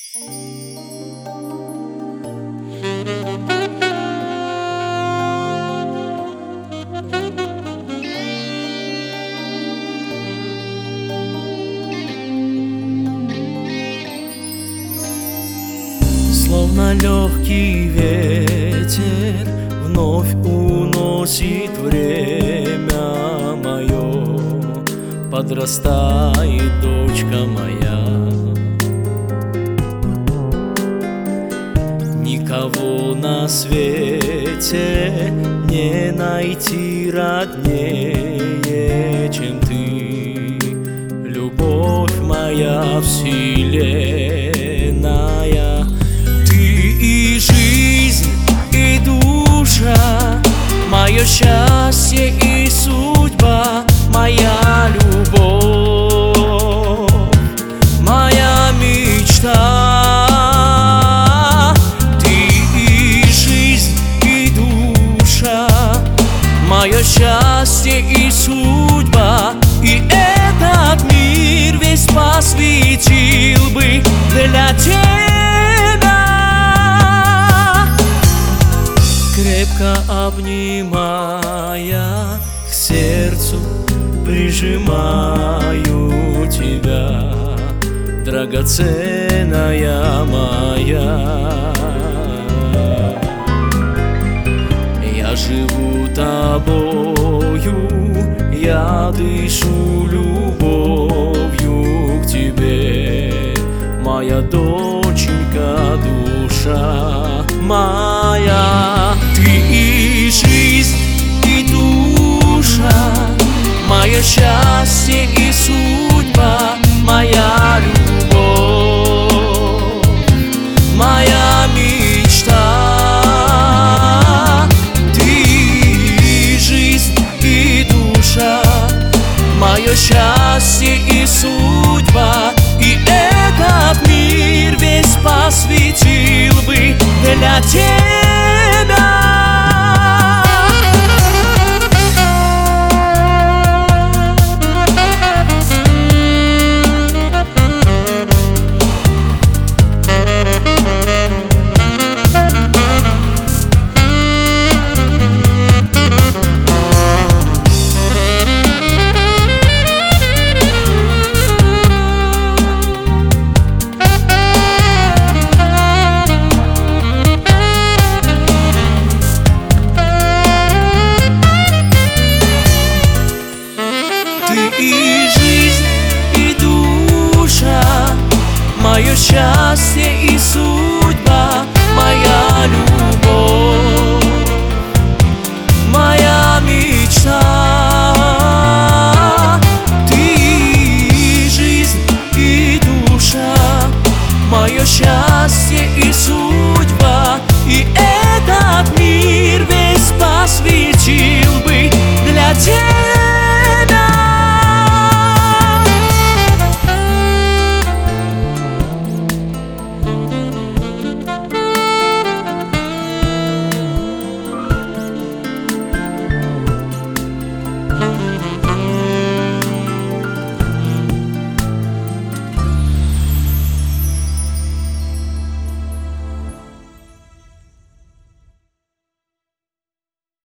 Словно легкий ветер вновь уносит время мое, подрастает дочка моя. Никого на свете не найти роднее, чем ты, любовь моя вселенная. И жизнь, и душа, мое счастье и судьба, моя любовь, моя мечта. Ты и жизнь, и душа, мое счастье и судьба, и этот мир весь посвятил бы для тебя. Крепко обнимая, к сердцу прижимаю тебя, драгоценная моя. Я живу тобою, я дышу любовью к тебе, моя доченька, душа моя. Ты и жизнь, и душа, мое счастье и судьба, моя любовь, моя мечта. Ты и жизнь, и душа, мое счастье и судьба, и этот мир весь посвятил бы для тебя. И жизнь, и душа, мое счастье и судьба,